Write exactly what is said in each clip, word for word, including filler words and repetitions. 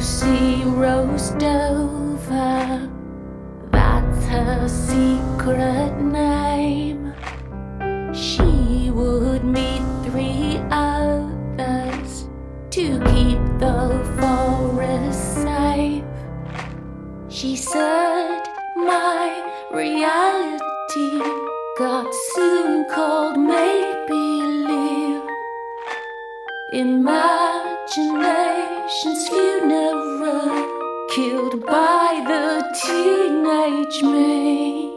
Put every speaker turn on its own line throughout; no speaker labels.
Lucy Rose Dover, that's her secret name. She would meet three others to keep the forest safe. She said my reality got soon called make-believe, imagination's funeral, killed by the teenage me.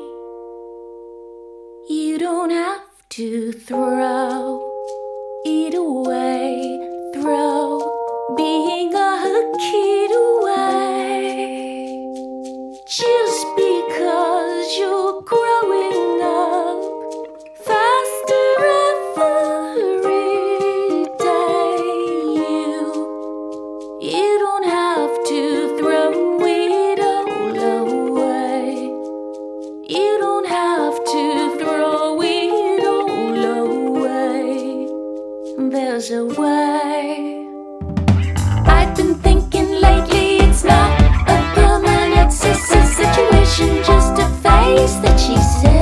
You don't have to throw it away, throw being a kid away, just because you're growing up faster every day. You, you don't have to throw it all away. You don't have to throw it all away. There's a way. I've been thinking lately it's not a permanent situation, just a phase that she said.